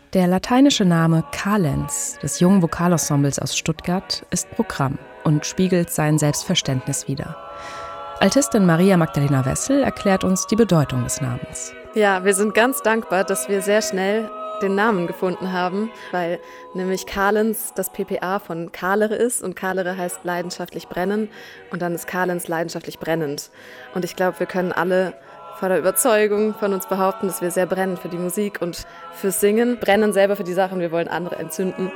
Der lateinische Name Calenz des jungen Vokalensembles aus Stuttgart ist Programm und spiegelt sein Selbstverständnis wider. Altistin Maria Magdalena Wessel erklärt uns die Bedeutung des Namens. Ja, wir sind ganz dankbar, dass wir sehr schnell den Namen gefunden haben, weil nämlich Calenz das PPA von Calere ist und Calere heißt leidenschaftlich brennen und dann ist Calenz leidenschaftlich brennend. Und ich glaube, wir können alle voller Überzeugung von uns behaupten, dass wir sehr brennen für die Musik und fürs Singen, brennen selber für die Sachen, wir wollen andere entzünden.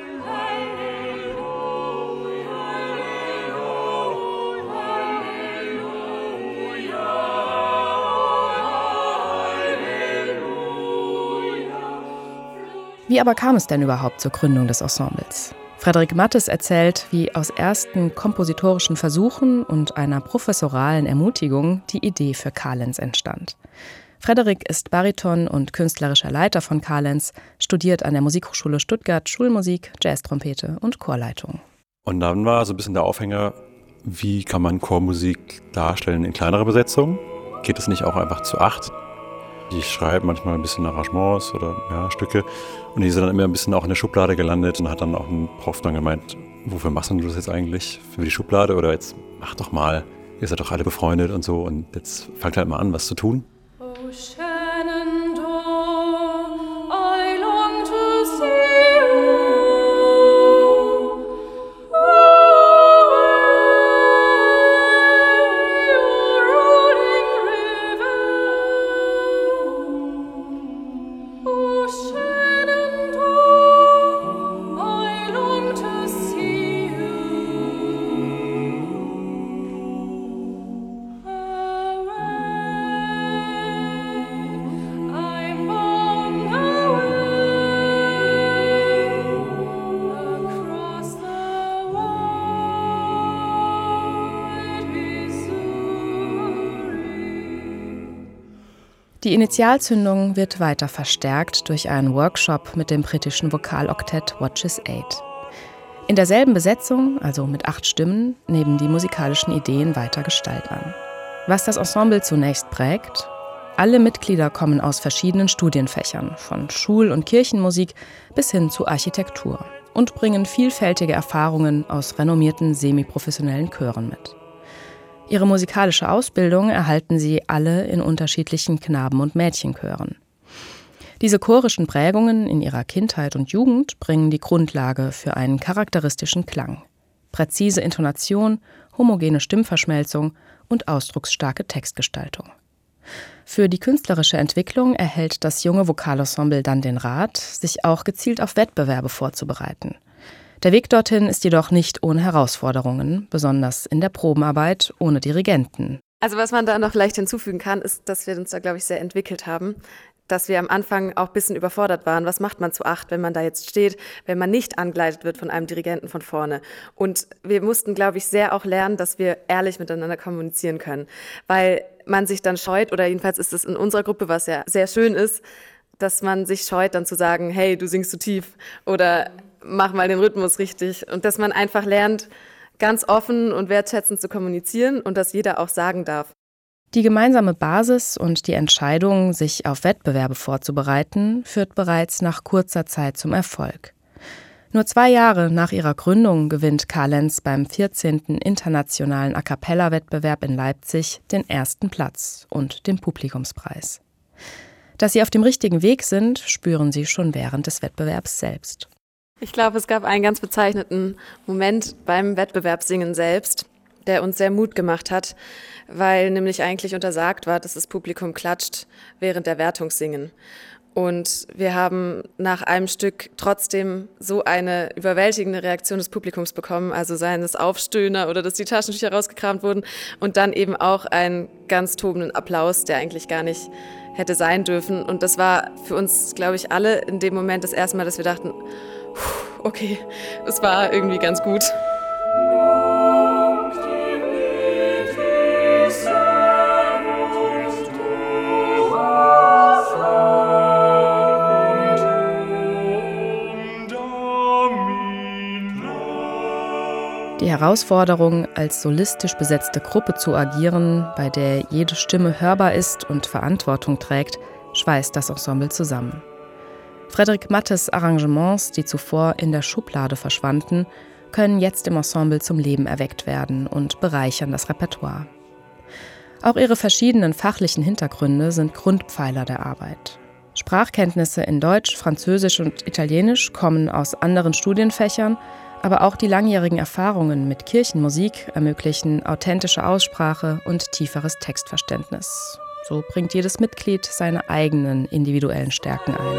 Wie aber kam es denn überhaupt zur Gründung des Ensembles? Frederik Mattes erzählt, wie aus ersten kompositorischen Versuchen und einer professoralen Ermutigung die Idee für Calenz entstand. Frederik ist Bariton und künstlerischer Leiter von Calenz, studiert an der Musikhochschule Stuttgart Schulmusik, Jazztrompete und Chorleitung. Und dann war so ein bisschen der Aufhänger, wie kann man Chormusik darstellen in kleinerer Besetzung? Geht es nicht auch einfach zu 8? Ich schreibe manchmal ein bisschen Arrangements oder Stücke und die sind dann immer ein bisschen auch in der Schublade gelandet und hat dann auch ein Prof dann gemeint, wofür machst du das jetzt eigentlich? Für die Schublade oder jetzt mach doch mal, ihr seid doch alle befreundet und so und jetzt fangt halt mal an, was zu tun. Die Initialzündung wird weiter verstärkt durch einen Workshop mit dem britischen Vokaloktett Watches 8. In derselben Besetzung, also mit 8 Stimmen, nehmen die musikalischen Ideen weiter Gestalt an. Was das Ensemble zunächst prägt: alle Mitglieder kommen aus verschiedenen Studienfächern, von Schul- und Kirchenmusik bis hin zu Architektur und bringen vielfältige Erfahrungen aus renommierten semiprofessionellen Chören mit. Ihre musikalische Ausbildung erhalten sie alle in unterschiedlichen Knaben- und Mädchenchören. Diese chorischen Prägungen in ihrer Kindheit und Jugend bringen die Grundlage für einen charakteristischen Klang. Präzise Intonation, homogene Stimmverschmelzung und ausdrucksstarke Textgestaltung. Für die künstlerische Entwicklung erhält das junge Vokalensemble dann den Rat, sich auch gezielt auf Wettbewerbe vorzubereiten. Der Weg dorthin ist jedoch nicht ohne Herausforderungen, besonders in der Probenarbeit ohne Dirigenten. Also was man da noch leicht hinzufügen kann, ist, dass wir uns da, glaube ich, sehr entwickelt haben. Dass wir am Anfang auch ein bisschen überfordert waren. Was macht man zu 8, wenn man da jetzt steht, wenn man nicht angeleitet wird von einem Dirigenten von vorne? Und wir mussten, glaube ich, sehr auch lernen, dass wir ehrlich miteinander kommunizieren können. Weil man sich dann scheut, oder jedenfalls ist es in unserer Gruppe, was ja sehr schön ist, dass man sich scheut, dann zu sagen, hey, du singst zu tief oder mach mal den Rhythmus richtig. Und dass man einfach lernt, ganz offen und wertschätzend zu kommunizieren und dass jeder auch sagen darf. Die gemeinsame Basis und die Entscheidung, sich auf Wettbewerbe vorzubereiten, führt bereits nach kurzer Zeit zum Erfolg. Nur 2 Jahre nach ihrer Gründung gewinnt Calenz beim 14. Internationalen A-cappella-Wettbewerb in Leipzig den 1. Platz und den Publikumspreis. Dass sie auf dem richtigen Weg sind, spüren sie schon während des Wettbewerbs selbst. Ich glaube, es gab einen ganz bezeichneten Moment beim Wettbewerbssingen selbst, der uns sehr Mut gemacht hat, weil nämlich eigentlich untersagt war, dass das Publikum klatscht während der Wertungssingen. Und wir haben nach einem Stück trotzdem so eine überwältigende Reaktion des Publikums bekommen, also seien es Aufstöhner oder dass die Taschentücher rausgekramt wurden und dann eben auch einen ganz tobenden Applaus, der eigentlich gar nicht hätte sein dürfen. Und das war für uns, glaube ich, alle in dem Moment das erste Mal, dass wir dachten, okay, es war irgendwie ganz gut. Die Herausforderung, als solistisch besetzte Gruppe zu agieren, bei der jede Stimme hörbar ist und Verantwortung trägt, schweißt das Ensemble zusammen. Frédéric Mattes Arrangements, die zuvor in der Schublade verschwanden, können jetzt im Ensemble zum Leben erweckt werden und bereichern das Repertoire. Auch ihre verschiedenen fachlichen Hintergründe sind Grundpfeiler der Arbeit. Sprachkenntnisse in Deutsch, Französisch und Italienisch kommen aus anderen Studienfächern, aber auch die langjährigen Erfahrungen mit Kirchenmusik ermöglichen authentische Aussprache und tieferes Textverständnis. So bringt jedes Mitglied seine eigenen individuellen Stärken ein.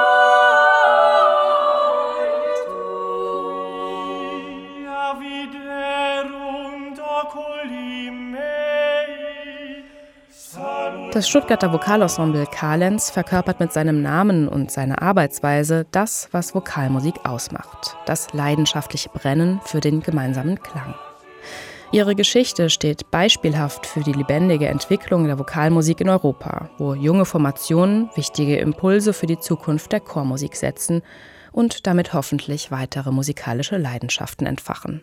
Das Stuttgarter Vokalensemble Calenz verkörpert mit seinem Namen und seiner Arbeitsweise das, was Vokalmusik ausmacht: das leidenschaftliche Brennen für den gemeinsamen Klang. Ihre Geschichte steht beispielhaft für die lebendige Entwicklung der Vokalmusik in Europa, wo junge Formationen wichtige Impulse für die Zukunft der Chormusik setzen und damit hoffentlich weitere musikalische Leidenschaften entfachen.